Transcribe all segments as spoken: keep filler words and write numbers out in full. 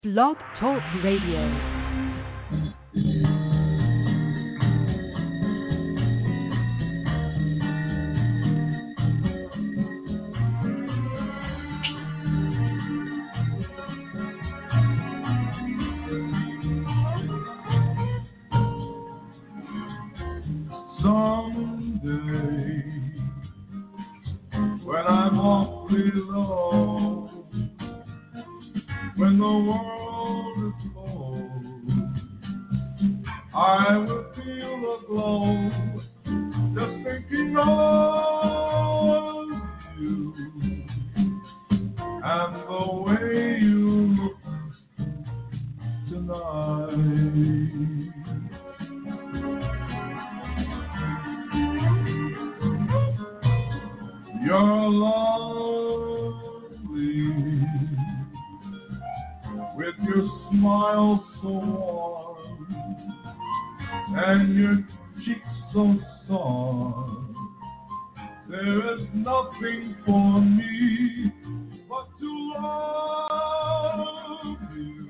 Blog Talk Radio. Someday, when I'm awfully low, when the world is cold, I will feel a glow just thinking of you and the way you look tonight. You're lovely with your smile so warm and your cheeks so soft. There is nothing for me but to love you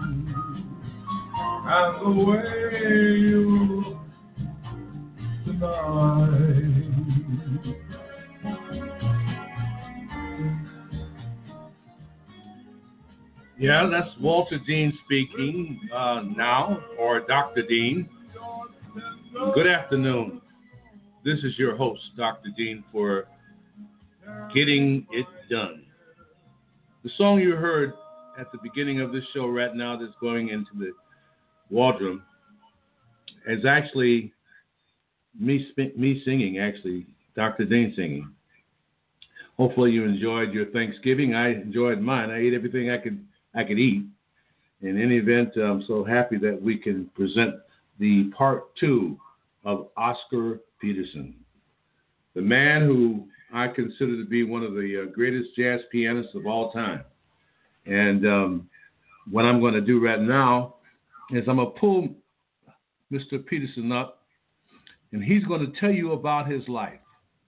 and the way you look tonight. Yeah, that's Walter Dean speaking uh, now, or Doctor Dean. Good afternoon. This is your host, Doctor Dean, for Getting It Done. The song you heard at the beginning of this show right now that's going into the wardroom is actually me, me singing, actually, Doctor Dean singing. Hopefully you enjoyed your Thanksgiving. I enjoyed mine. I ate everything I could I could eat. In any event, I'm so happy that we can present the part two of Oscar Peterson, the man who I consider to be one of the uh, greatest jazz pianists of all time. And um, what I'm going to do right now is I'm going to pull Mister Peterson up, and he's going to tell you about his life.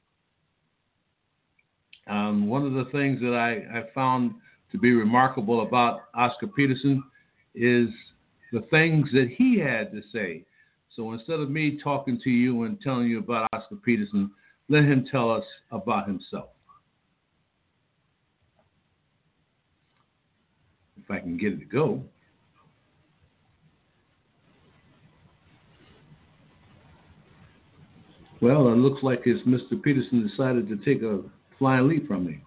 Um, one of the things that I, I found to be remarkable about Oscar Peterson is the things that he had to say. So instead of me talking to you and telling you about Oscar Peterson, let him tell us about himself. If I can get it to go. Well, it looks like it's Mister Peterson decided to take a flying leap from me.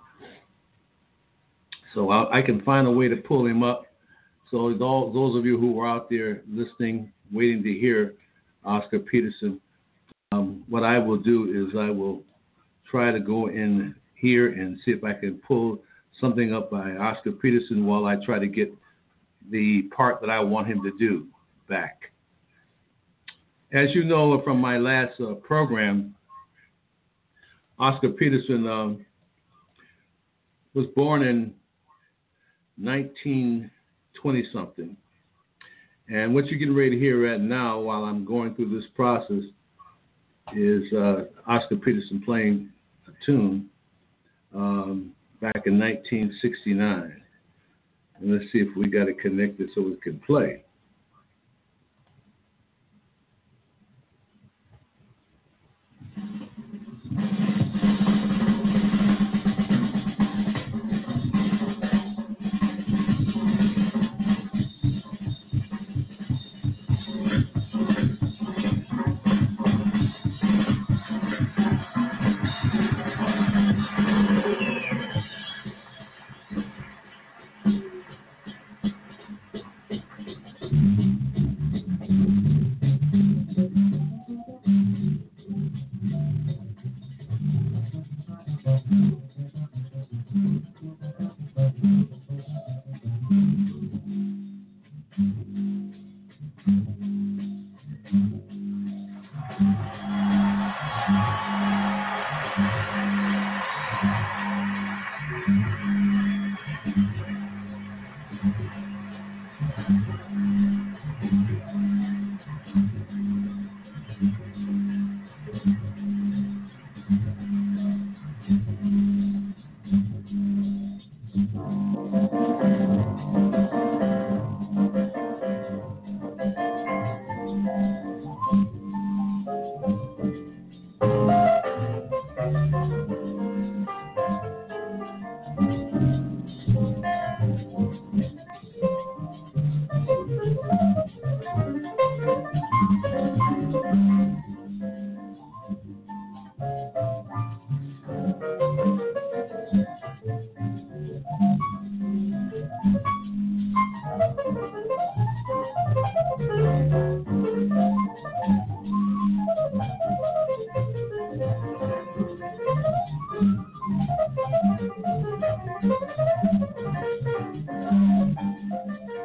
So I, I can find a way to pull him up. So all, those of you who are out there listening, waiting to hear Oscar Peterson, um, what I will do is I will try to go in here and see if I can pull something up by Oscar Peterson while I try to get the part that I want him to do back. As you know from my last uh, program, Oscar Peterson um, was born in nineteen twenty something. And what you're getting ready to hear right now while I'm going through this process is uh, Oscar Peterson playing a tune um, back in nineteen sixty-nine. And let's see if we got it connected so we can play.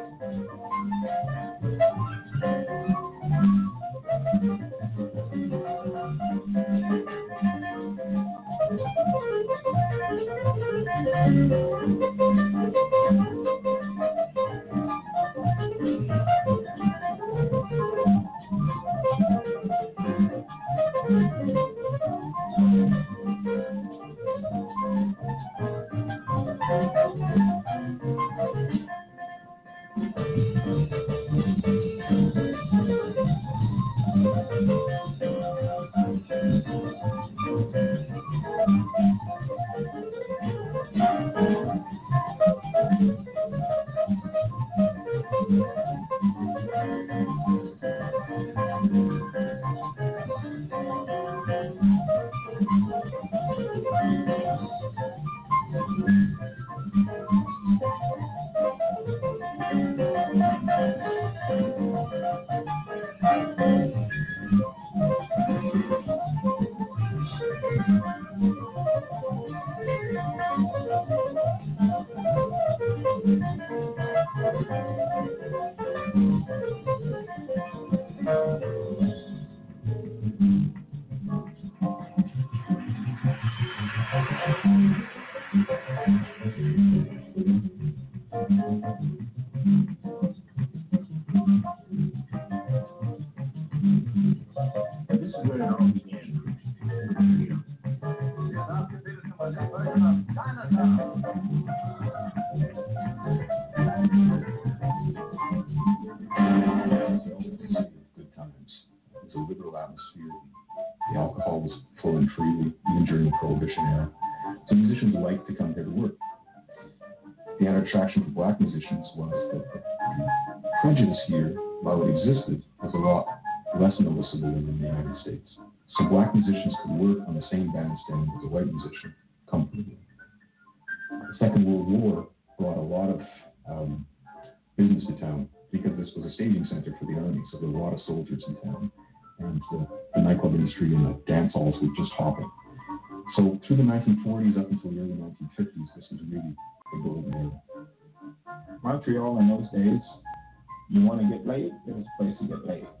Montreal in those days, you want to get laid, there was a place to get laid.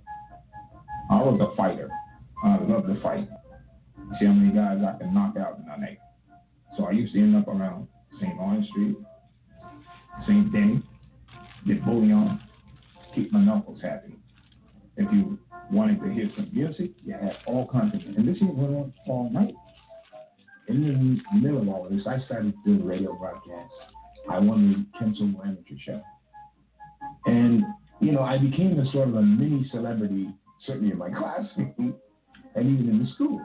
I was a fighter. I loved to fight. See how many guys I can knock out in a night. So I used to end up around Saint Lawrence Street, Saint Denis, get bullion, keep my knuckles happy. If you wanted to hear some music, you had all kinds of, and this even went on all night. In the middle of all of this, I started doing radio broadcasts. I won the Kenzo Amateur Show. And, you know, I became a sort of a mini celebrity, certainly in my classroom, and even in the school.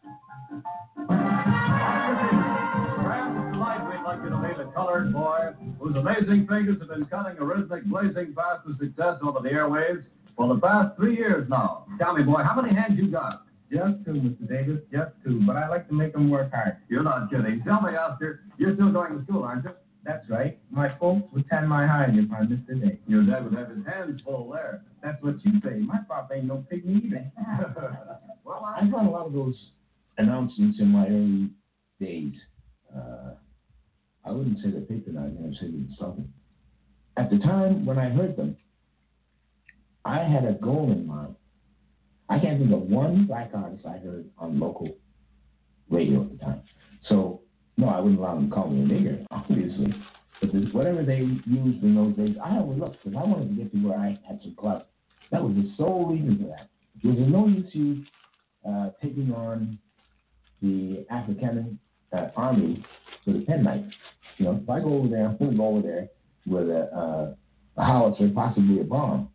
Tonight we'd like you to meet a colored boy whose amazing fingers have been cutting a rhythmic, blazing path to success over the airwaves for the past three years now. Tell me, boy, how many hands you got? Just two, Mister Davis, just two, but I like to make them work hard. You're not kidding. Tell me, Oscar, you're still going to school, aren't you? That's right. My folks would tan my hide if I missed a day. Your dad would have his hands full there. That's what you say. My papa ain't no pygmy either. Well, I found a lot of those announcements in my early days. Uh, I wouldn't say they're patronizing, I'd say they're insulting. At the time when I heard them, I had a goal in mind. I can't think of one black artist I heard on local radio at the time. So, no, I wouldn't allow them to call me a nigger, obviously. But this, whatever they used in those days, I overlooked because I wanted to get to where I had some clout. That was the sole reason for that. There was no use you uh, taking on the African uh, army with a penknife. You know, if I go over there, I'm going to go over there with a, uh, a howitzer, possibly a bomb.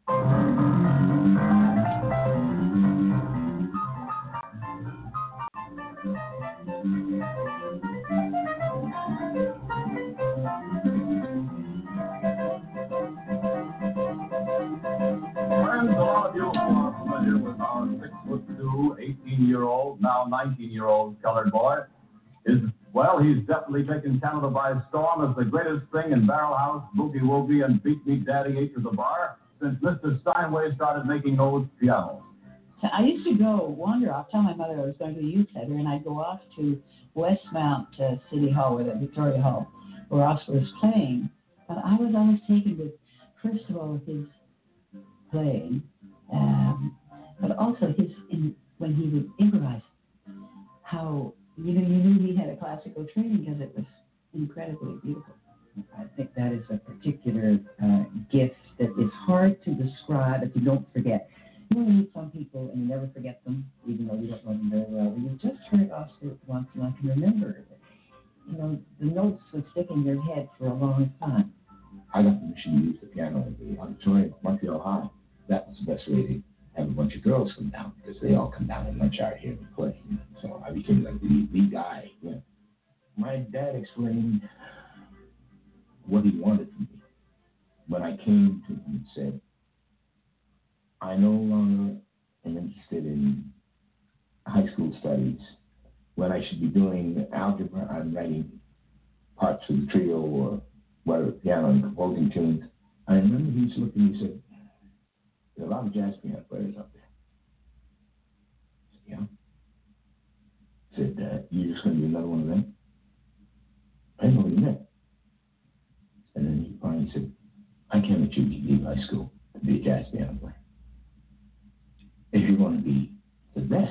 eighteen-year-old, now nineteen-year-old colored boy is, well, he's definitely taken Canada by storm as the greatest thing in Barrel House, Boogie Woogie, and Beat Me Daddy Eight to the bar since Mister Steinway started making those pianos. I used to go wander off, tell my mother I was going to a youth center, and I'd go off to Westmount uh, City Hall, or the Victoria Hall, where Oscar was playing. But I was always taken to first of all, his playing, um, but also his in, when he would improvise. How you know you knew he had a classical training because it was incredibly beautiful. I think that is a particular uh, gift that is hard to describe if you don't forget. You know, you meet some people and you never forget them, even though you don't know them very well. But you just heard Oscar once, and I can remember it. You know, the notes would stick in your head for a long time. I got permission to use the piano in the auditorium at Montreal High. That was the best way to have a bunch of girls come down, because they all come down in lunch hour here and play. So I became like the, the guy. Yeah. My dad explained what he wanted from me when I came to him and said, I no longer am interested in high school studies. When I should be doing algebra, I'm writing parts for the trio or whether piano and composing tunes. I remember he used to look at me and said, there are a lot of jazz piano players out there. I said, yeah. He said, uh, you're just going to be another one of them? I didn't know what he meant. And then he finally said, I can't let you leave high school to be a jazz piano player. If you're going to be the best,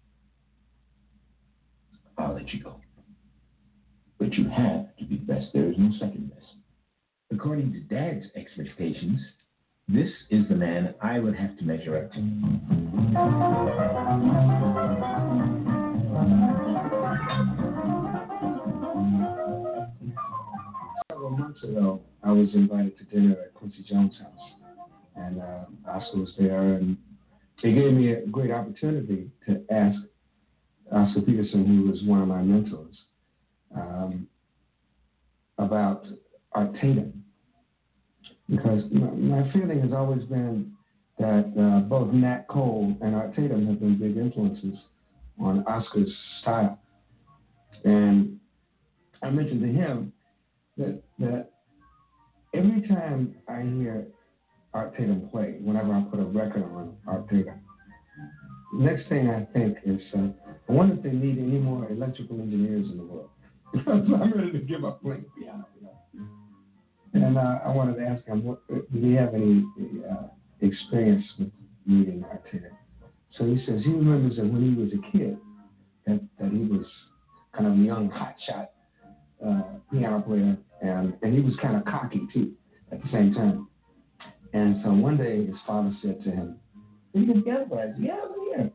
I'll let you go. But you have to be the best. There is no second best. According to Dad's expectations, this is the man I would have to measure up to. Several months ago, I was invited to dinner at Quincy Jones' house, and uh, Oscar was there, and it gave me a great opportunity to ask Oscar Peterson, who was one of my mentors, um, about Art Tatum. Because my, my feeling has always been that uh, both Nat Cole and Art Tatum have been big influences on Oscar's style. And I mentioned to him that, that every time I hear Art Tatum play, whenever I put a record on Art Tatum, the next thing I think is, uh, I wonder if they need any more electrical engineers in the world. I'm ready to give up playing piano. You know? And uh, I wanted to ask him, what, did he have any uh, experience with meeting Art Tatum? So he says he remembers that when he was a kid, that, that he was kind of a young hotshot uh, piano player, and, and he was kind of cocky too at the same time. And so one day his father said to him, "Are you going to piano player?" I said, "Yeah, I'm here."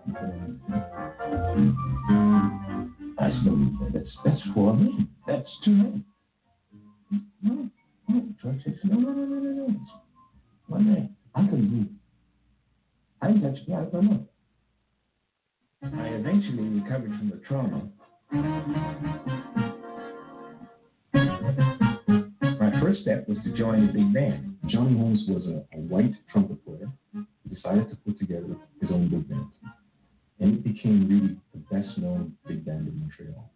I said, "No, that's, that's four men. That's two men." No, no. George said, no, no, no, no, no, no. One man. I couldn't do it. I didn't touch a piano for a month. I eventually recovered from the trauma. My first step was to join a big band. Johnny Holmes was a, a white trumpet player who decided to put together his own big band. And it became really the best known big band in Montreal.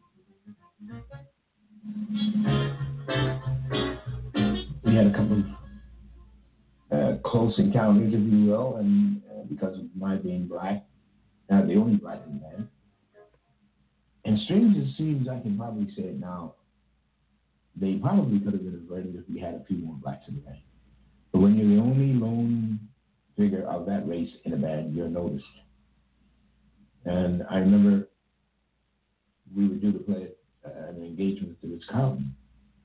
We had a couple of uh, close encounters, if you will, and uh, because of my being black, not the only black in the band. And strange as it seems, I can probably say it now, they probably could have been invited if we had a few more blacks in the band. But when you're the only lone figure of that race in a band, you're noticed. And I remember we were due to play uh, an engagement to Ritz-Carlton.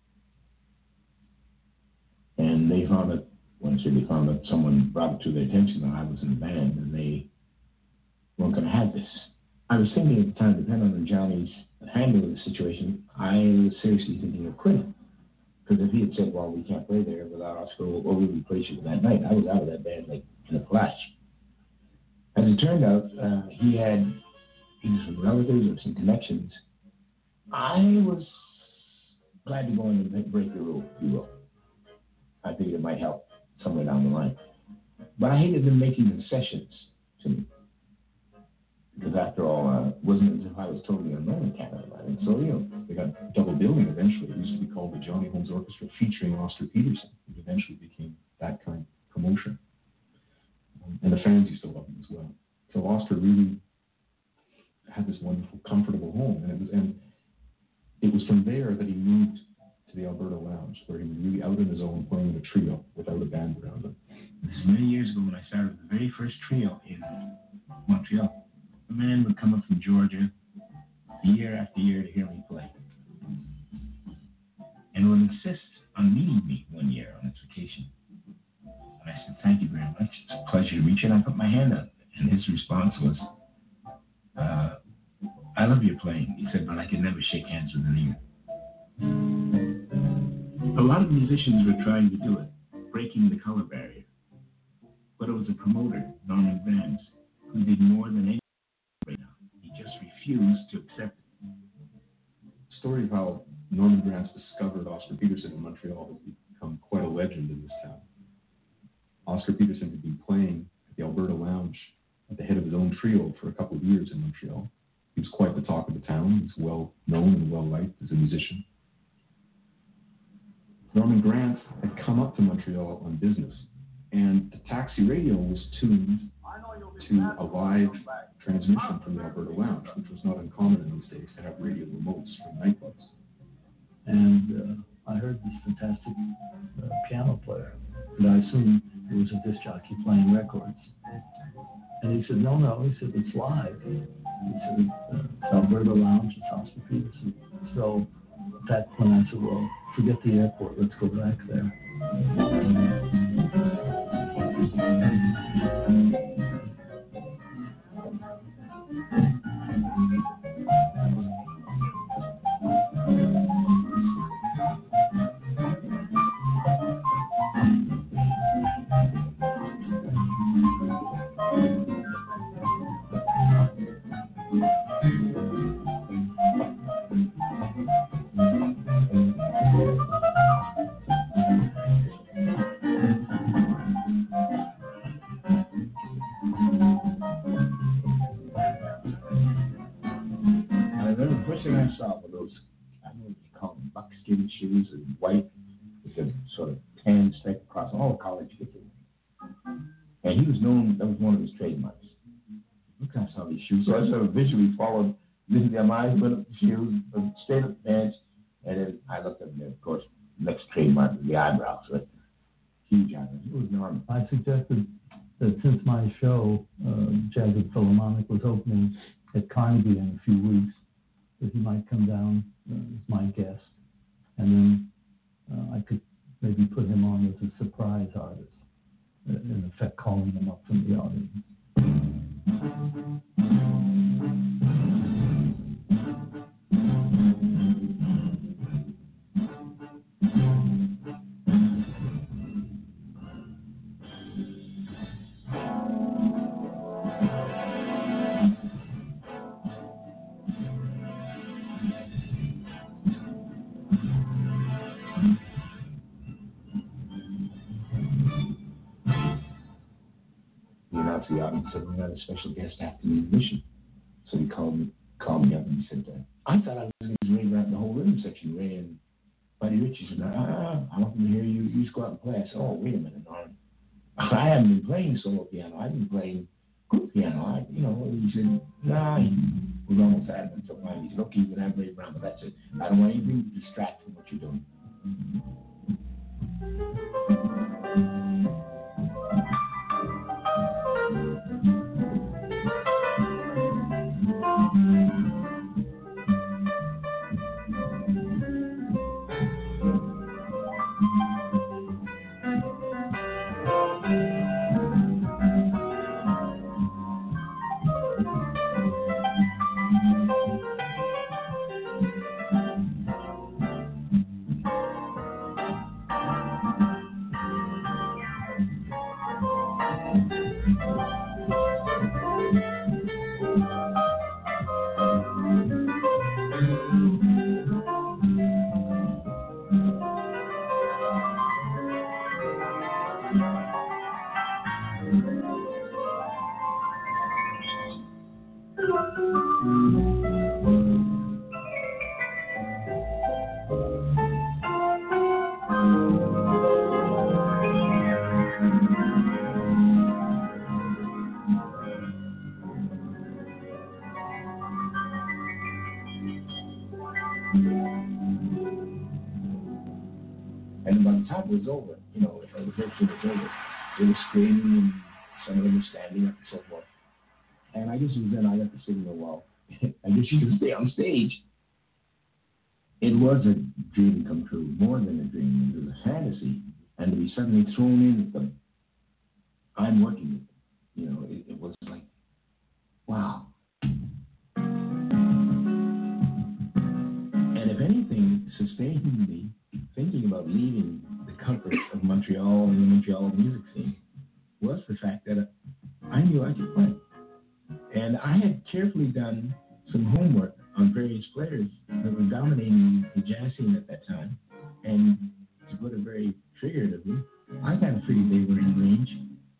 And they found that, when I say they found that someone brought it to their attention that I was in the band, and they weren't going to have this. I was thinking at the time, depending on Johnny's handling of the situation, I was seriously thinking of quitting. Because if he had said, well, we can't play there without Oscar, or we will replace you that night, I was out of that band like in a flash. As it turned out, uh, he had either some relatives or some connections. I was glad to go in and break the rule, if you will. I figured it might help somewhere down the line. But I hated them making concessions to me. Because after all, uh, it wasn't as if I was totally unknown in Canada. And so, you know, they got double billing eventually. It used to be called the Johnny Holmes Orchestra featuring Oscar Peterson. It eventually became that kind of promotion. Um, and the fans used to love him as well. So Oscar really had this wonderful, comfortable home. And it was, and it was from there that he moved to the Alberta Lounge, where he was really out on his own, playing in a trio without a band. is many years ago when I started the very first trio in Montreal. A man would come up from Georgia year after year to hear me play, and would insist on meeting me one year on its vacation. And I said, thank you very much. It's a pleasure to meet you. And I put my hand up, and his response was, uh, I love your playing. He said, but I can never shake hands with anyone. A lot of musicians were trying to do it, breaking the color barrier. But it was a promoter, Norman Granz, who did more than anyone right now. He just refused to accept it. The story of how Norman Granz discovered Oscar Peterson in Montreal has become quite a legend in this town. Oscar Peterson had been playing at the Alberta Lounge at the head of his own trio for a couple of years in Montreal. He was quite the talk of the town. He was well known and well liked as a musician. Norman Granz had come up to Montreal on business, and the taxi radio was tuned to a live transmission from the Alberta Lounge, which was not uncommon in those days to have radio remotes from nightclubs. And uh, I heard this fantastic uh, piano player, and I assumed it was a disc jockey playing records. And he said, no, no, he said, it's live. He said, uh, it's Alberta Lounge, it's Oscar Peterson. So that's when I said, well, forget the airport, let's go back there. Shoes and white with a sort of tan stripe across all the college kids. And he was known, that was one of his trademarks. Look at how these shoes. So I sort of visually followed, my eyes went up the shoes, stayed up the pants, and then I looked up there, of course, next trademark was the eyebrows. So huge eyebrows. It was enormous. I suggested that since my show, uh, Jazz at Philharmonic, was opening at Carnegie in a few weeks, that he might come down uh, as my guest. And then uh, I could maybe put him on as a surprise artist, in effect calling him up from the audience. The audience said, we got a special guest after the admission. So he called me, called me up and he said, uh, I thought I was going to ring around the whole rhythm section, Ray and Buddy Richie said, ah, I want them to hear you. You just go out and play. I said, oh, wait a minute, Norm. I haven't been playing solo piano. I've been playing group piano. I, you know, he said, nah, he was almost adamant. So fine. He said, okay, you can have Ray Brown, but that's it. I don't want anything to distract from what you're doing. And by the time it was over, you know, the vacation was over, they were screaming, and some of them were standing up and so forth. And I guess it was then I got to sit in the wall. I guess you could stay on stage. It was a dream come true, more than a dream. It was a fantasy. And to be suddenly thrown in with them, I'm working with them. You know, it, it was like, wow. And if anything sustained me thinking about leaving the comforts of Montreal and the Montreal music scene was the fact that I knew I could play. And I had carefully done some homework on various players that were dominating the jazz scene at that time. And to put it very figuratively, I kind of figured they were in range.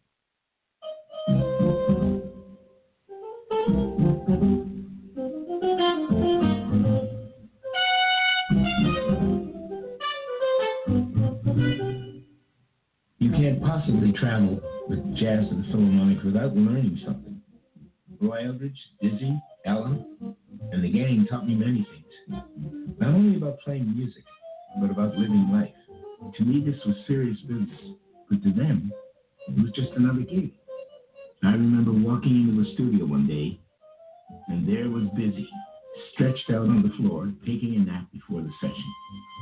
You can't possibly travel with jazz and Philharmonic without learning something. Roy Eldridge, Dizzy, Ella, and the gang taught me many things. Not only about playing music, but about living life. To me, this was serious business, but to them, it was just another gig. I remember walking into the studio one day, and there was Busy, stretched out on the floor, taking a nap before the session.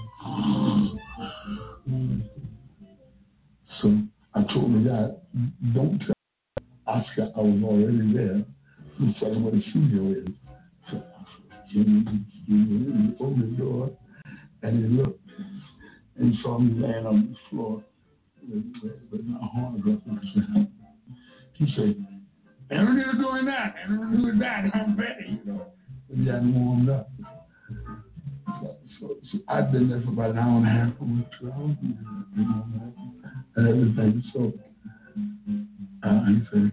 So I told the guy, don't tell Oscar I was already there. He said where the studio is. So I said, Jimmy, Jimmy, he opened the door, and he looked, and he saw me laying on the floor with, with, with my horns up. He said, Aaron, you're doing that. Aaron, you're doing that. I'm ready, you know. But he hadn't warmed up. So, so, so I've been there for about an hour and a half, almost two hours, you know, and everything. So uh, he said,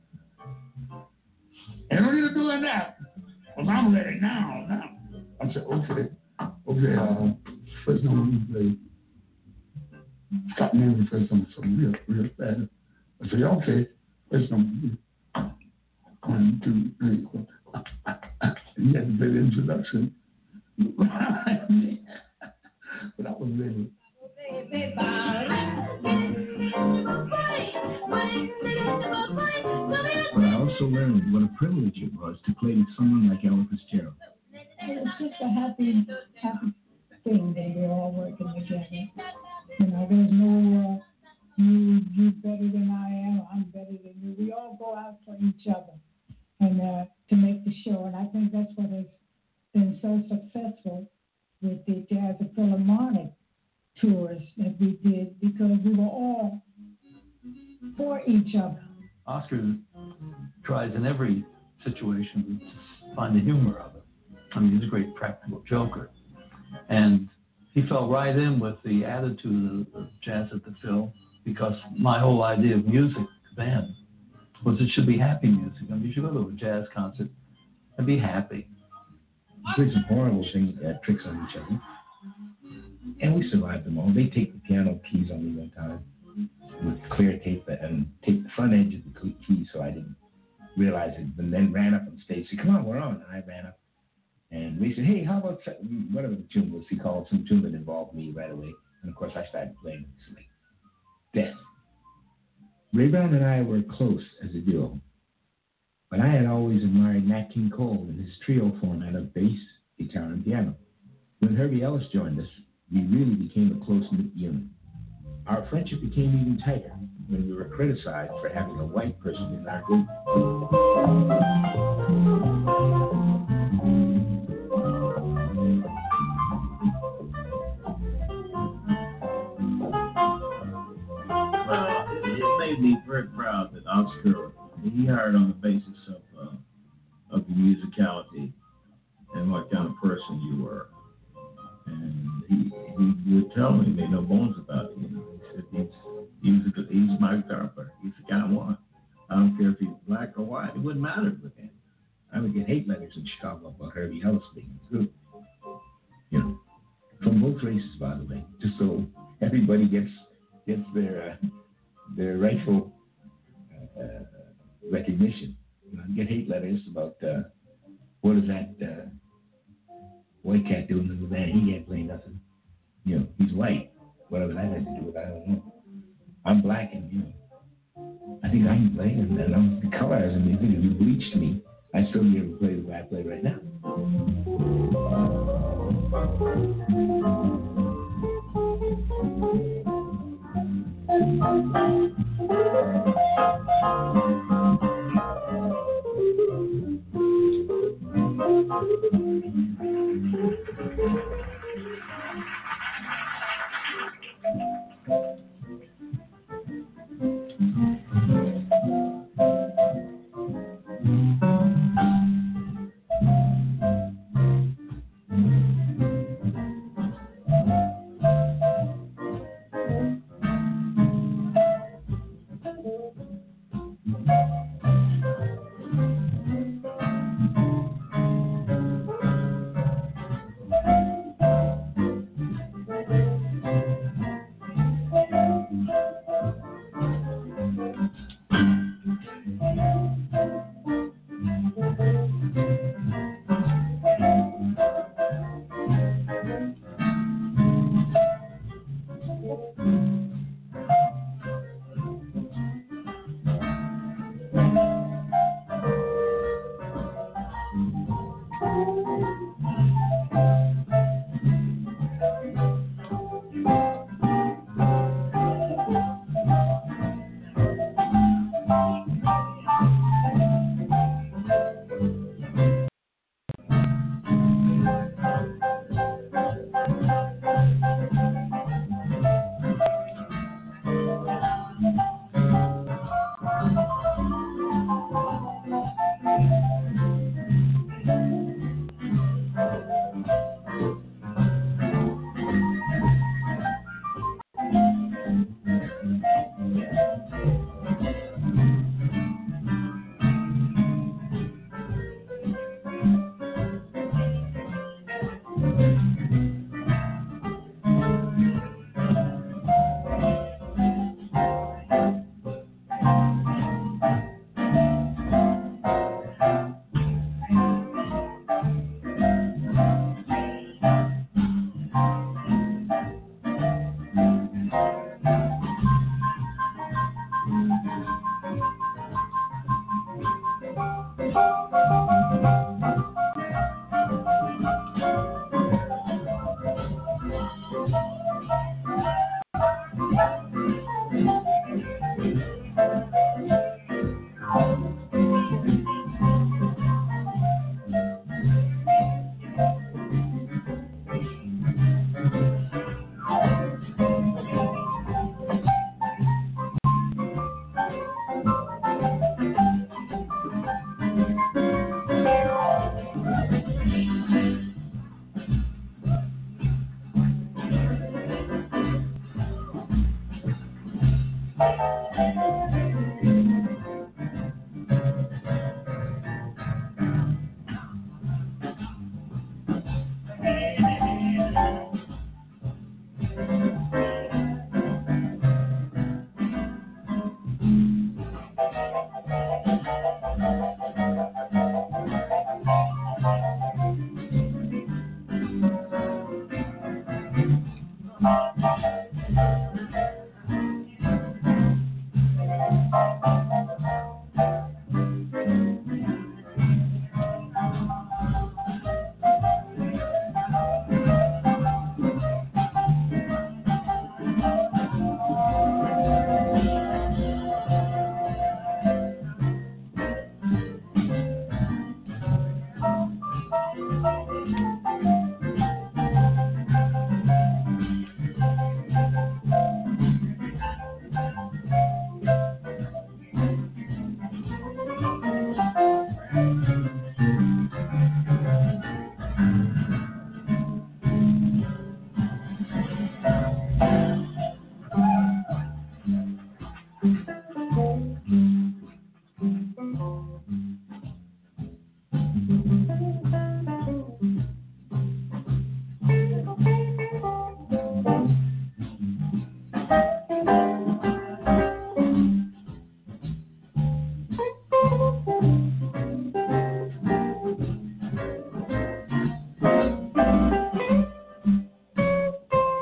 Aaron, you're doing that. Well, I'm ready now, now. I said, okay, okay, uh, first number we played. Scott Manley first number, something real, real fast. I said, okay, first number. One, two, three, four. He had to play the introduction. But I was ready. But I also learned what a privilege it was to play with someone like Ella Fitzgerald. It's just a happy, happy thing that we're all working together. You know, there's no, uh, you, you better than I am, I'm better than you. We all go out for each other and uh, to make the show. And I think that's what has been so successful with the Jazz and Philharmonic tours that we did, because we were all for each other. Oscar tries in every situation to find the humor of it. I mean, he's a great practical joker. And he fell right in with the attitude of, of Jazz at the Phil, because my whole idea of music then was it should be happy music. I mean, you should go to a jazz concert and be happy. We played some horrible things, uh, tricks on each other. And we survived them all. They take the piano keys on me one time with clear tape and take the front edge of the keys so I didn't realize it, and then ran up on stage and said, come on, we're on. And I ran up. And we said, hey, how about whatever the tune was? He called some tune that involved me right away. And of course, I started playing. It's like death. Ray Brown and I were close as a duo. But I had always admired Nat King Cole and his trio format of bass, guitar, and piano. When Herbie Ellis joined us, we really became a close-knit unit. Our friendship became even tighter when we were criticized for having a white person in our group. Well, it made me very proud that Oscar, he hired on the basis of uh, of the musicality and what kind of person you were. And he, he would tell me, he made no bones about it. You know, he said he's, he was a good, he's my guitar player. He's the kind of one. I don't care if he's black or white. It wouldn't matter with him. I would get hate letters in Chicago about Herbie Ellis being good. You know, from both races, by the way, just so everybody gets gets their uh, their rightful uh, recognition. You know, I get hate letters about uh, what is that uh, white cat doing in the band? He can't play nothing. You know, he's white. Whatever that has to do with, I don't know. I'm black, and you know, think I can play, and, and I'm the color hasn't been good. If you bleached me, I'd still be able to play the way I play right now.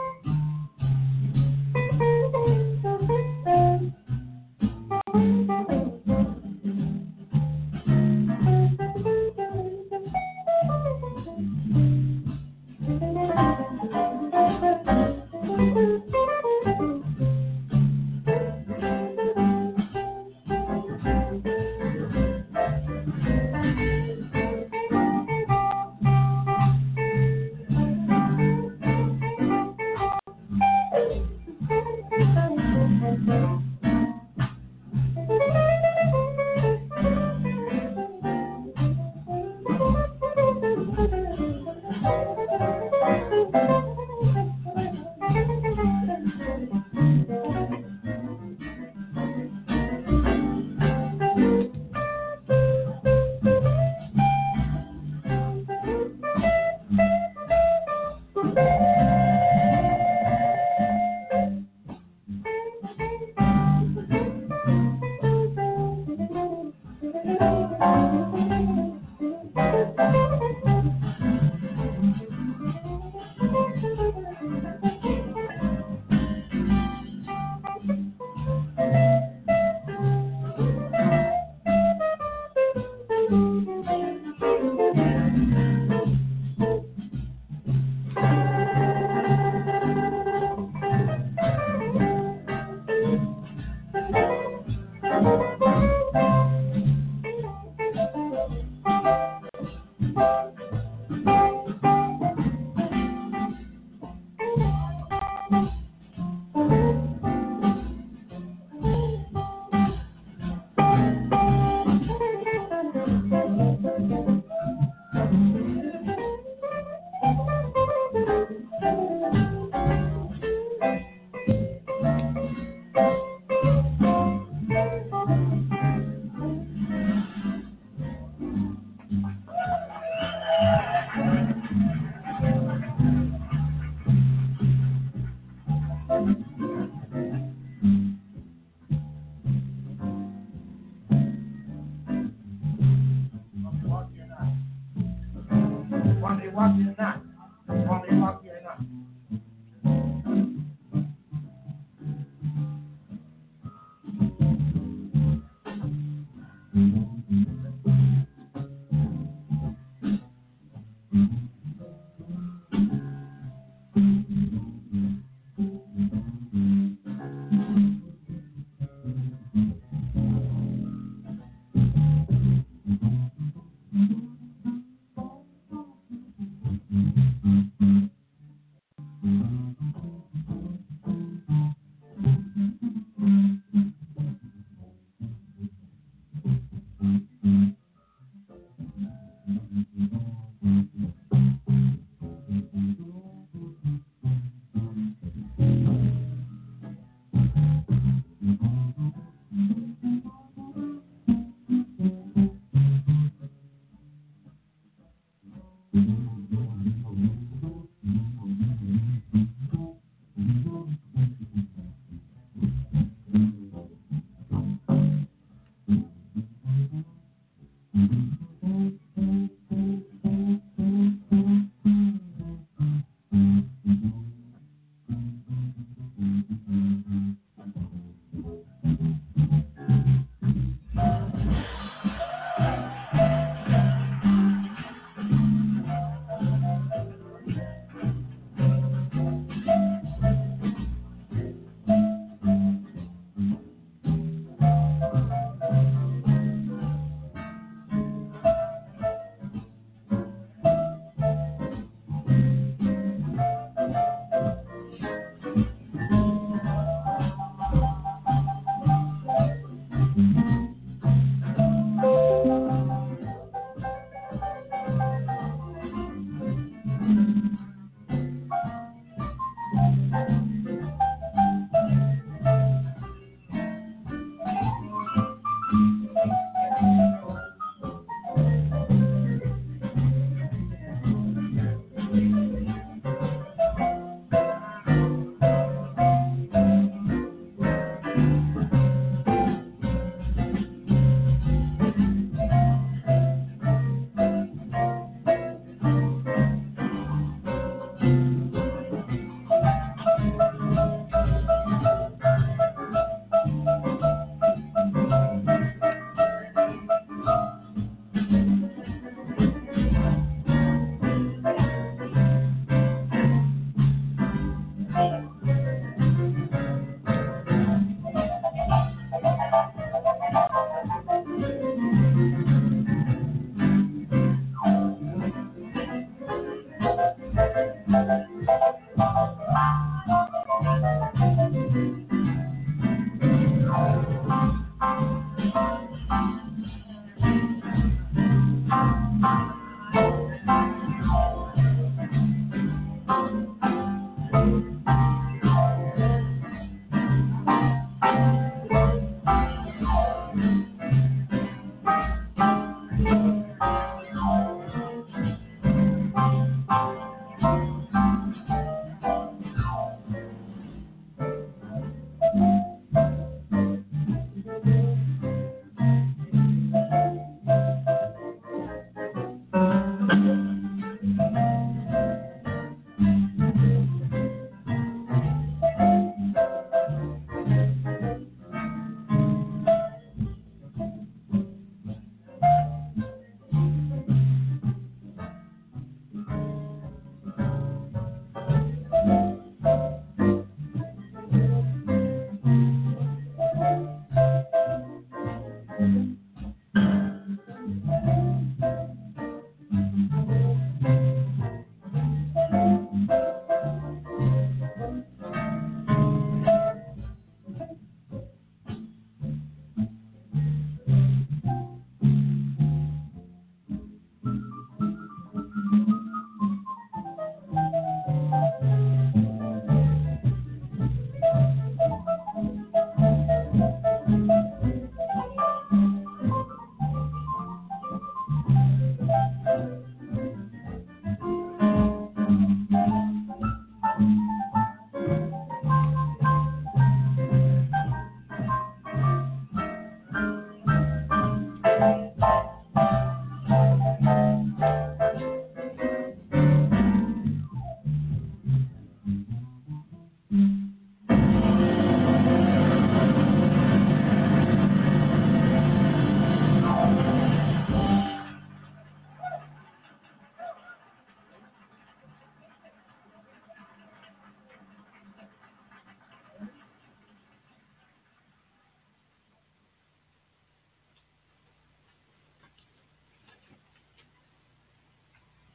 Thank you.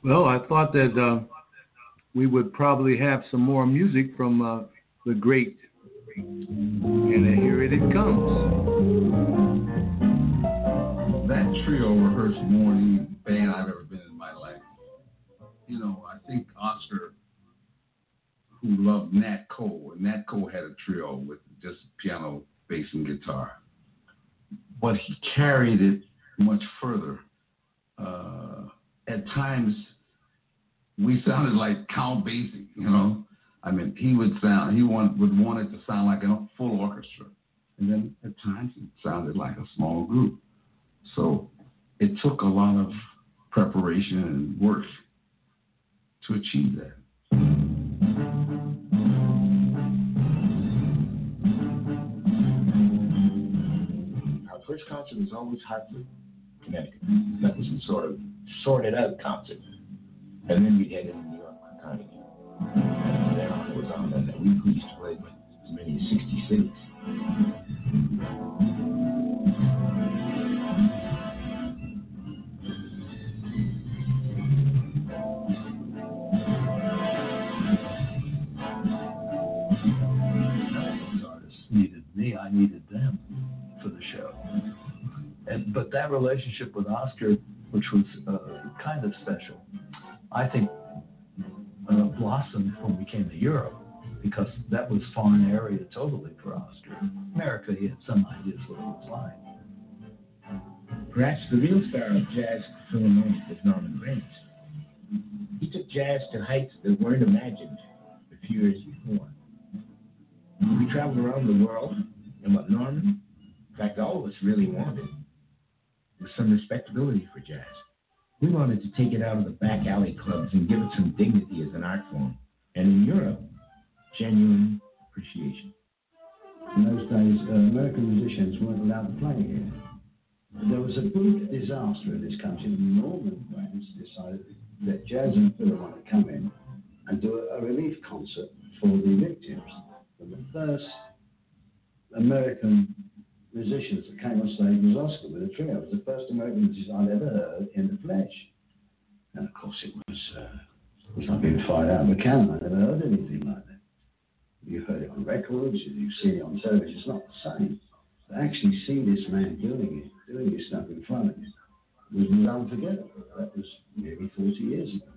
Well, I thought that uh, we would probably have some more music from uh, the great, and here it comes. That trio rehearsed more than any band I've ever been in my life. You know, I think Oscar, who loved Nat Cole, and Nat Cole had a trio with just piano, bass, and guitar. But he carried it much further. Uh, at times, we sounded like Count Basie, you know. I mean, he would sound, he want, would want it to sound like a full orchestra. And then at times, it sounded like a small group. So it took a lot of preparation and work to achieve that. Our first concert was always Hartford, Connecticut. That was a sort of sorted out concert. And then we'd head into New York for Carnegie. And from there on, it was on that we used to play as many as sixty cities. Needed me, I needed them for the show. And but that relationship with Oscar, which was uh, kind of special, I think uh, blossomed when we came to Europe, because that was foreign area totally for Oscar. America, he had some ideas what it was like. Perhaps the real star of jazz Philharmonic was Norman Granz. He took jazz to heights that weren't imagined a few years before. We traveled around the world, and what Norman, in fact all of us really wanted, was some respectability for jazz. We wanted to take it out of the back alley clubs and give it some dignity as an art form. And in Europe, genuine appreciation. In those days, uh, American musicians weren't allowed to play here. There was a big disaster in this country. Norman Granz decided that Jazz and Philharmonic come in and do a, a relief concert for the victims. And the first American musicians that came on stage was Oscar with a trio. It was the first American musician I'd ever heard in the flesh. And of course it was, uh, it was like being fired out of a cannon. I never heard anything like that. You heard it on records, you've seen it on television, it's not the same. To actually see this man doing it, doing this stuff in front of you, was unforgettable. That was nearly forty years ago.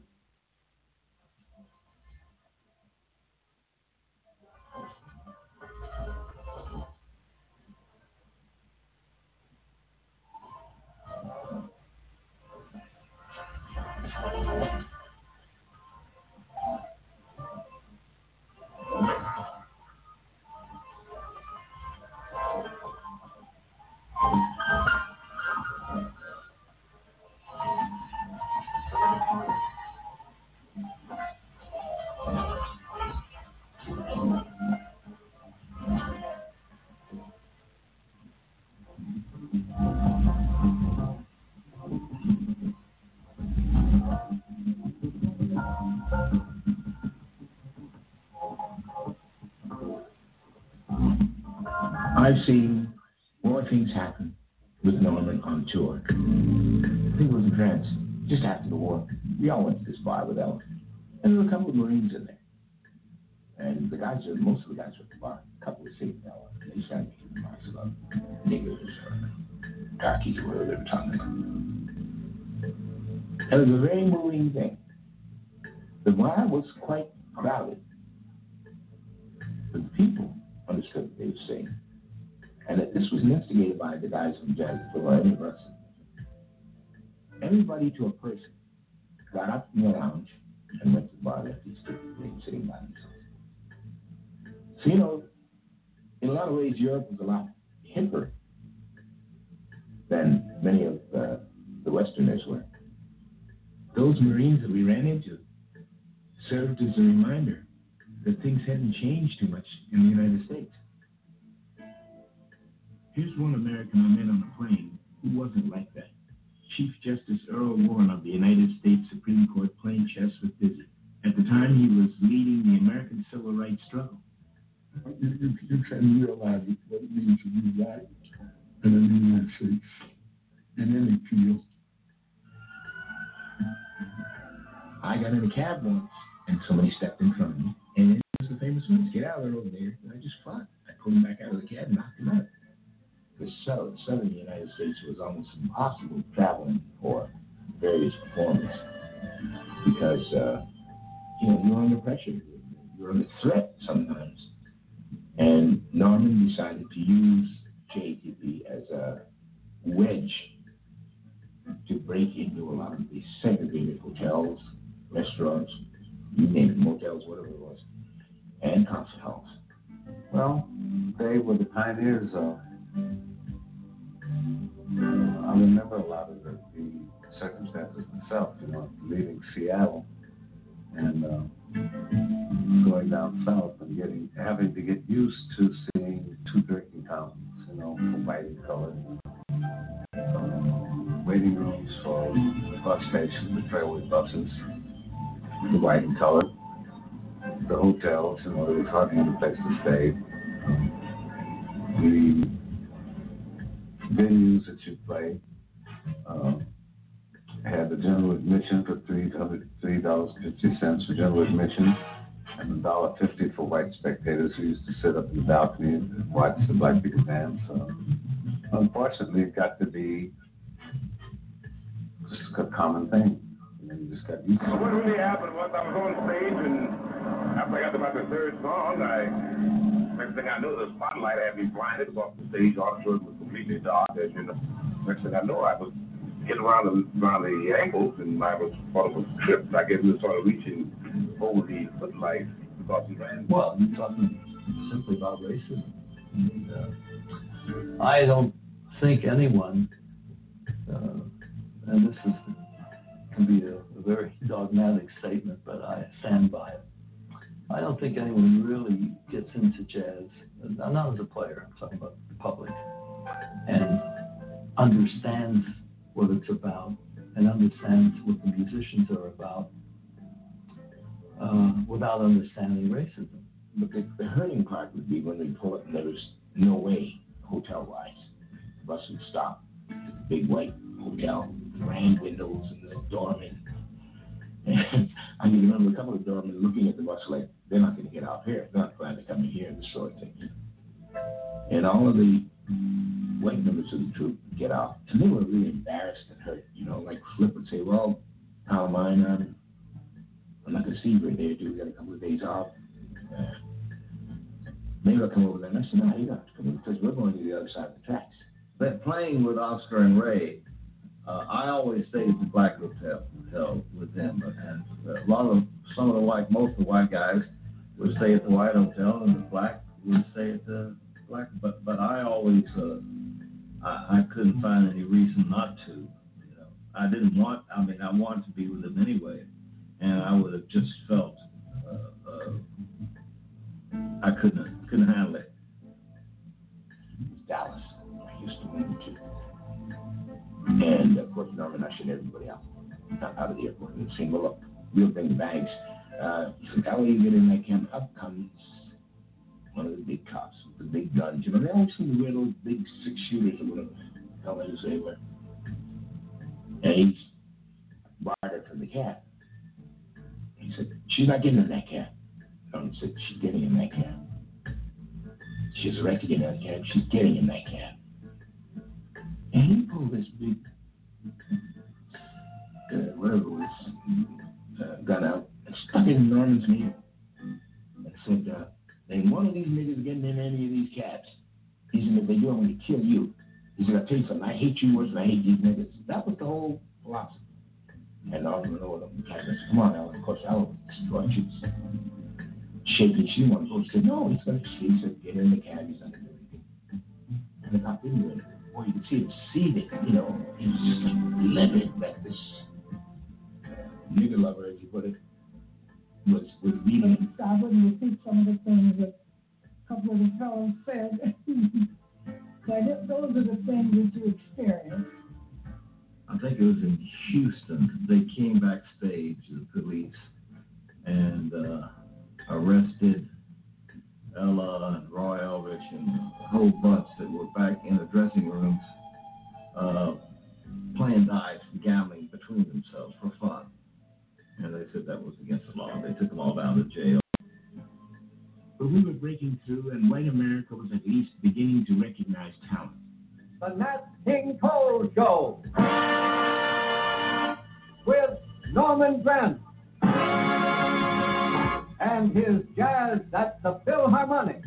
I've seen more things happen with Norman on tour. I think it was in France, just after the war. We all went to this bar with Elk, and there were a couple of Marines in there. And the guys, are, most of the guys were at the bar. A couple were singing now. These guys making remarks about niggers or darkies or whatever they were talking about. And it was a very moving thing. The bar was quite crowded, but the people understood what they were saying. And that this was instigated by the guys from Jazz Philharmonic and Russell. Everybody to a person got up in the lounge and went to the bar left these people sitting by themselves. So, you know, in a lot of ways, Europe was a lot hipper than many of uh, the Westerners were. Those Marines that we ran into served as a reminder that things hadn't changed too much in the United States. Here's one American I met on a plane who wasn't like that. Chief Justice Earl Warren of the United States Supreme Court playing chess with Dizzy. At the time, he was leading the American civil rights struggle. You, you, you can realize what it means to be black in the United States in any field. I got in a cab once, and somebody stepped in front of me, and it was the famous words, "Get out of there over there." And I just fought. I pulled him back out of the cab and knocked him out. The south, southern United States was almost impossible traveling for various performers because, uh, you know, you're under pressure. You're under threat sometimes. And Norman decided to use J T P as a wedge to break into a lot of these segregated hotels, restaurants, you name it, motels, whatever it was, and concert halls. Well, they were the pioneers of. I remember a lot of the, the circumstances myself, you know, leaving Seattle and uh, going down south and getting having to get used to seeing two drinking fountains, you know, white and colored, um, waiting rooms for the bus stations, the trailway buses, the white and colored, the hotels, you know, there was hardly any place to stay. Um, the venues that you play um, had the general admission for three hundred three dollars and fifty cents for general admission, and a dollar fifty for white spectators who used to sit up in the balcony and watch the black people dance. Uh, unfortunately, it got to be just a common thing. You know, you just got used to it. What really happened was I was on stage, and after I got about the third song, I next thing I knew, the spotlight had me blinded off the stage. All the was completely dark, as you know. Next thing I know, I was getting around the, around the ankles, and I was thought it was tripped. I guess we were sort of reaching over the footlights because he ran. Well, you're talking simply about racism. And, uh, I don't think anyone, uh, and this is can be a, a very dogmatic statement, but I stand by it. I don't think anyone really gets into jazz, not as a player, I'm talking about the public, and understands what it's about and understands what the musicians are about uh, without understanding racism. But the, the hurting part would be when we pull it and there was no way, hotel-wise. The bus would stop at the big white hotel, grand windows and the doorman. And I can remember a couple of doormen looking at the bus like, they're not going to get out here. They're not glad to come in here, this sort of thing. And all of the white members of the troupe get out, and they were really embarrassed and hurt. You know, like Flip would say, well, pal of mine, um, I'm not going to see you right there, dude. We got a couple of days off. Uh, maybe I'll come over there. And I said, no, you don't have to come over because we're going to the other side of the tracks. But playing with Oscar and Ray, uh, I always stayed at the Black Hotel, hotel with them. And a lot of, some of the white, most of the white guys would stay at the White Hotel, and the Black would stay at the Black. But but I always, uh, I, I couldn't find any reason not to. You know, I didn't want. I mean, I wanted to be with them anyway, and I would have just felt uh, uh, I couldn't couldn't handle it. Dallas, I used to move to. And of course, Norman ushered everybody out, out of the airport and saying, well, look, we'll bring the bags. Uh, he said, how will you get in that camp? Up comes one of the big cops with the big guns. You know, they always seem to wear those big six shooters or whatever the hell they were. And he's barred her from the cab. He said, she's not getting in that cab. Norman said, she's getting in that cab. She's elected to get in that cab. She's getting in that cab. And he pulled this big, uh, whatever it was, uh, gun out and stuck it in Norman's knee and said, uh, ain't one of these niggas getting in any of these cabs. He said, if they do, I'm going to kill you. He said, I'll tell you something, I hate you worse than I hate these niggas. That was the whole philosophy. And Norman went over to the cab and said, come on, Alan, of course, Alan destroyed you. Shaking, she wanted to go. He said, no, he's going to, he said, get in the cab, he's not going to do anything. And the cop didn't do anything. Boy, you could see him seething, you know, he was just like livid that this uh, nigger lover, as you put it, was, was beating him. I wouldn't repeat some of the things that a couple of the fellows said. But those are the things that you experience. I think it was in Houston. They came backstage, the police, and uh, arrested Ella and Roy Elvis and a whole bunch that were back in the dressing rooms uh, playing dice and gambling between themselves for fun. And they said, King Cole Show with Norman Granz and his jazz at the Philharmonic.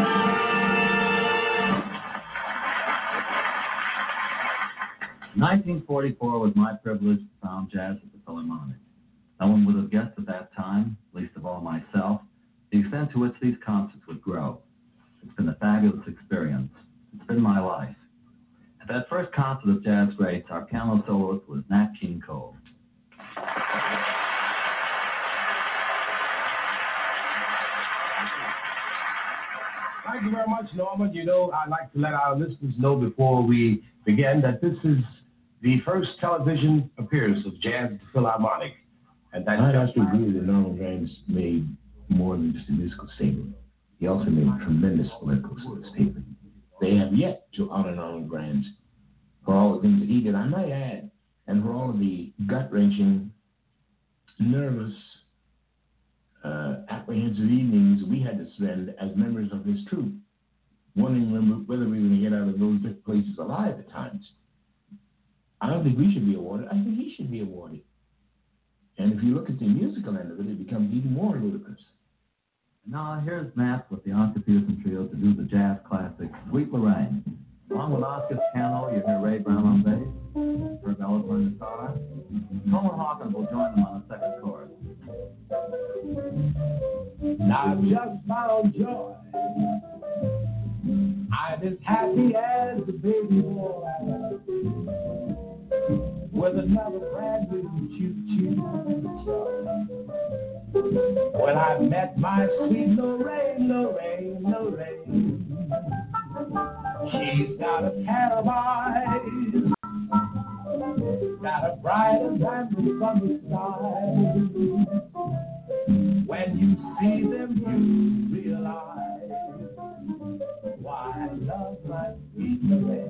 nineteen forty-four was my privilege to found jazz at the Philharmonic. No one would have guessed at that time, least of all myself, the extent to which these concerts would grow. It's been a fabulous experience. It's been my life. At that first concert of jazz greats, our piano soloist was Nat King Cole. Thank you very much, Norman. You know, I'd like to let our listeners know before we begin that this is the first television appearance of Jazz at the Philharmonic. And that's I'd have to agree that Norman Granz made more than just a musical statement. He also made a tremendous political statement. They have yet to honor Norman Granz for all the things that he did. I might add, and for all of the gut-wrenching, nervous, uh, apprehensive evenings we had to spend as members of his troupe, wondering whether we were going to get out of those places alive at times. I don't think we should be awarded. I think he should be awarded. And if you look at the musical end of it, it becomes even more ludicrous. Now here's Nat with the Oscar Peterson Trio to do the jazz classic Sweet Lorraine. Along with Oscar's piano, you hear Ray Brown on bass, Herb Ellis on guitar. Coleman Hawkins will join them on the second chorus. Now I've just found joy. I'm as happy as a baby boy with another brand new choo-choo. When I met my sweet Lorraine, Lorraine, Lorraine, she's got a pair of eyes, got a brighter than the summer sky. When you see them, you realize why I love my sweet Lorraine.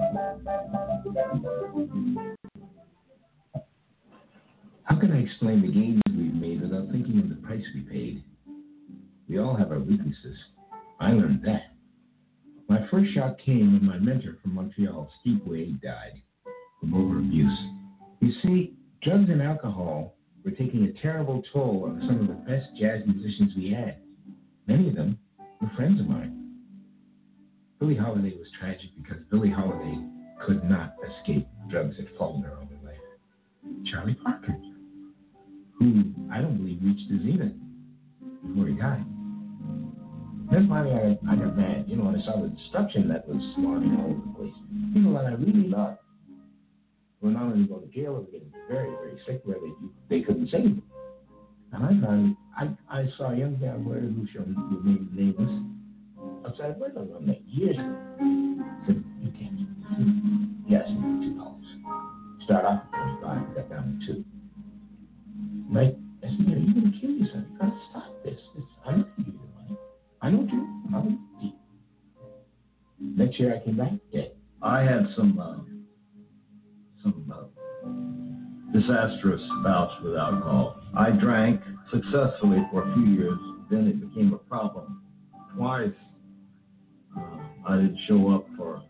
How can I explain the gains we've made without thinking of the price we paid? We all have our weaknesses. I learned that. My first shock came when my mentor from Montreal, Steve Wade, died from overabuse. You see, drugs and alcohol were taking a terrible toll on some of the best jazz musicians we had. Many of them were friends of mine. Billie Holiday was tragic because Billie Holiday could not escape drugs that followed her all her life. Charlie Parker, who I don't believe reached his zenith before he died. Then finally I, I got mad, you know, when I saw the destruction that was spawning all over the place. People that I really loved were not only going to jail, they were getting very, very sick where they they couldn't save them. And I found, I, I saw a young man where who shall remain nameless outside my window one night years ago. I said, you can't do this. Yes, two dollars. Start off at twenty-five, got down to two. Right? I said, you know, you're going to kill yourself. You've got to stop this. It's, I'm not going to give you the money. I know you. I'm going to you. Next year I came back dead. I had some uh, some uh, disastrous bouts with alcohol. I drank successfully for a few years. Then it became a problem. Twice uh, I didn't show up for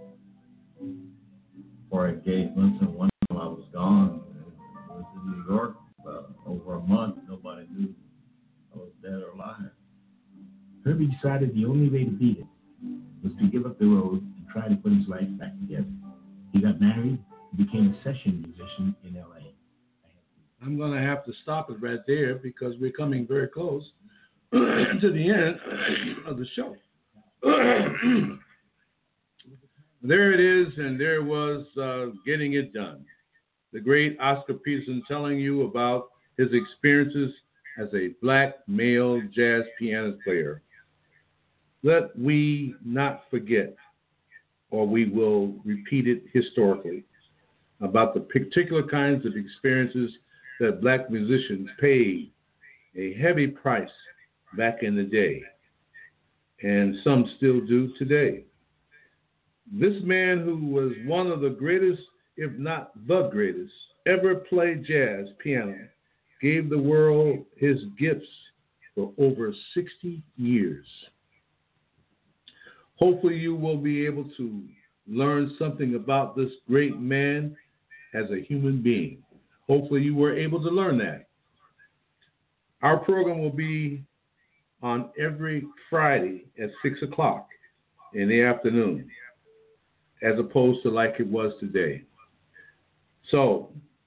for engagements, and one time I was gone. I was in New York uh, over a month. Nobody knew I was dead or alive. Herbie decided the only way to beat it was to give up the road and try to put his life back together. He got married and became a session musician in L A. I'm going to have to stop it right there because we're coming very close to the end of the show. There it is, and there was uh, Getting It Done. The great Oscar Peterson telling you about his experiences as a black male jazz piano player. Let we not forget, or we will repeat it historically, about the particular kinds of experiences that black musicians paid a heavy price back in the day, and some still do today. This man, who was one of the greatest, if not the greatest, ever played jazz piano, gave the world his gifts for over sixty years. Hopefully you will be able to learn something about this great man as a human being. Hopefully you were able to learn that. Our program will be on every Friday at six o'clock in the afternoon, as opposed to like it was today. So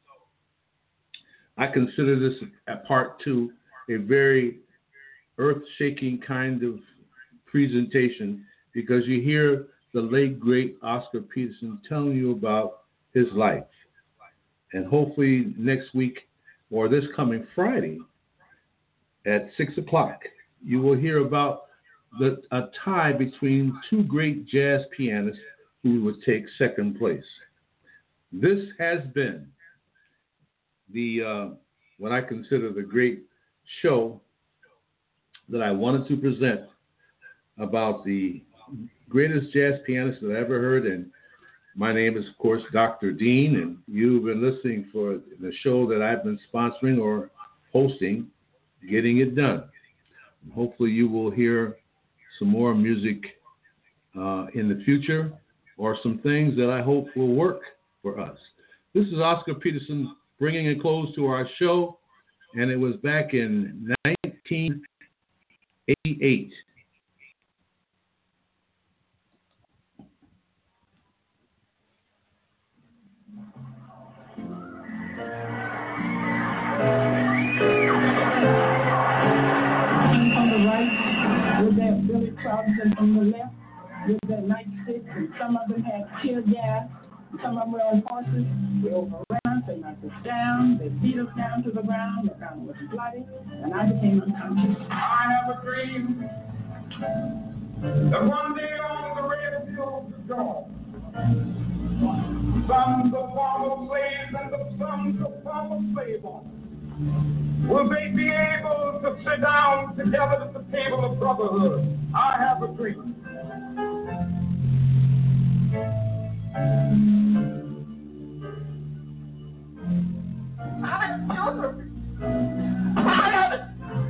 I consider this a part two, a very earth-shaking kind of presentation, because you hear the late, great Oscar Peterson telling you about his life. And hopefully next week or this coming Friday at six o'clock, you will hear about the, a tie between two great jazz pianists who would take second place. This has been the uh, what I consider the great show that I wanted to present about the greatest jazz pianist that I ever heard. And my name is, of course, Doctor Dean, and you've been listening for the show that I've been sponsoring or hosting, Getting It Done. And hopefully you will hear some more music uh, in the future, or some things that I hope will work for us. This is Oscar Peterson bringing a close to our show, and it was back in nineteen eighty-eight. From the right, with their Billy Clubs, and from the left, with their nightsticks, and some of them had tear gas, some of them were on horses. We overran us, they knocked us down, they beat us down to the ground, the ground was bloody, and I became unconscious. I have a dream that one day on the red hills of dawn, sons of former slaves and the sons of former slave owners, will they be able to sit down together at the table of brotherhood? I have a dream. I have children. I have it.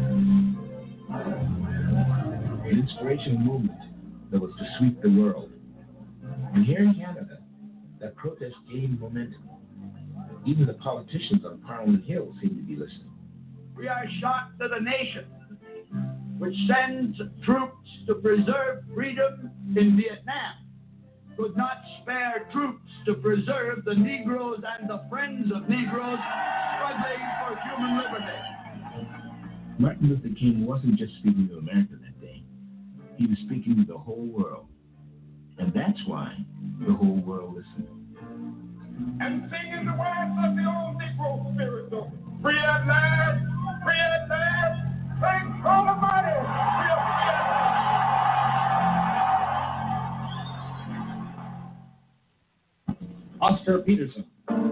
An inspirational movement that was to sweep the world. And here in Canada, that protest gained momentum. Even the politicians on Parliament Hill seem to be listening. We are shocked that a nation which sends troops to preserve freedom in Vietnam could not spare troops to preserve the Negroes and the friends of Negroes struggling for human liberty. Martin Luther King wasn't just speaking to America that day. He was speaking to the whole world. And that's why the whole world listened. And singing the words of the old Negro spirit, though. Free at last, free at last, thanks God Almighty, free at last. Oscar Peterson.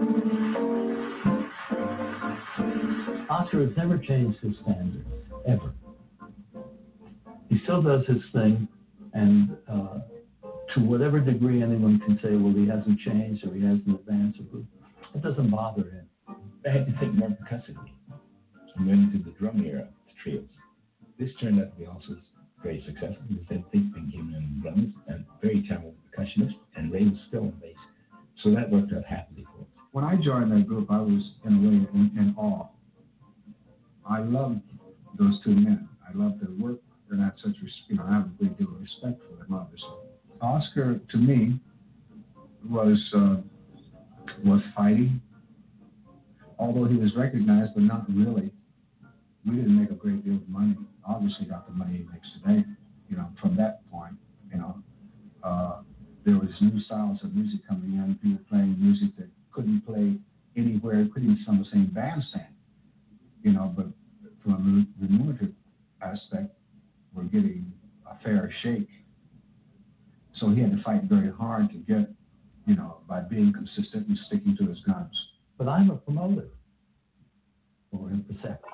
Oscar has never changed his standards, ever. He still does his thing, and uh, to whatever degree anyone can say, well, he hasn't changed or he hasn't advanced, it doesn't bother him. I had to think more percussively. He went into the drum era, the trios. This turned out to be also very successful because Ed Thigpen came in on drums, and very talented percussionist, and Ray was still on bass. So that worked out happily for us. When I joined that group, I was, in a way, in, in awe. I loved those two men. I loved their work, and I had such, you know, I have a great deal of respect for them, obviously. Oscar, to me, was uh, was fighting. Although he was recognized, but not really. We didn't make a great deal of money. Obviously, not the money he makes today. You know, from that point, you know, uh, there was new styles of music coming in. People playing music that couldn't play anywhere, couldn't even sing the same bandstand. You know, but from a remunerative aspect, we're getting a fair shake. So he had to fight very hard to get, you know, by being consistent and sticking to his guns. But I'm a promoter for him for second.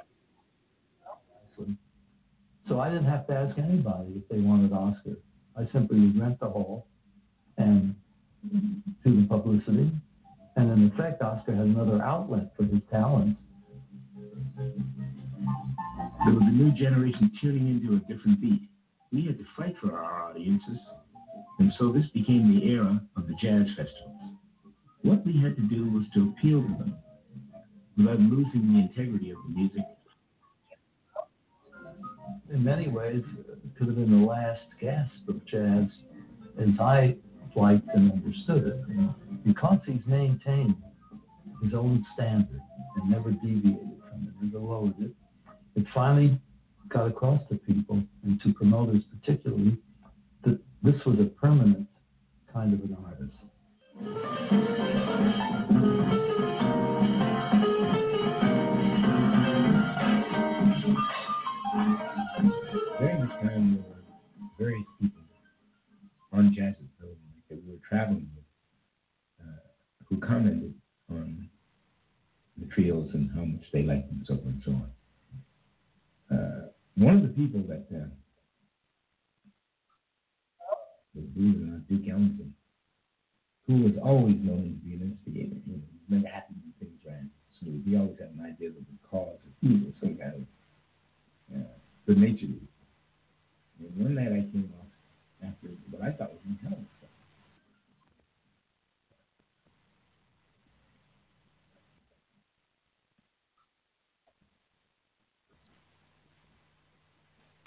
So I didn't have to ask anybody if they wanted Oscar. I simply would rent the hall and do the publicity. And in effect, Oscar had another outlet for his talents. There was a new generation tuning into a different beat. We had to fight for our audiences. And so this became the era of the jazz festivals. What we had to do was to appeal to them without losing the integrity of the music. In many ways, it could have been the last gasp of jazz as I liked and understood it, because he's maintained his own standard and never deviated from it, never lowered it. It finally got across to people and to promoters particularly that this was a permanent kind of an artist. During this time, there were various people on Jazz's Philharmonic that we were traveling with uh, who commented on the trios and how much they liked them and so forth and so on. Uh, one of the people that uh, was believe it or not, Duke Ellington, who was always known to be an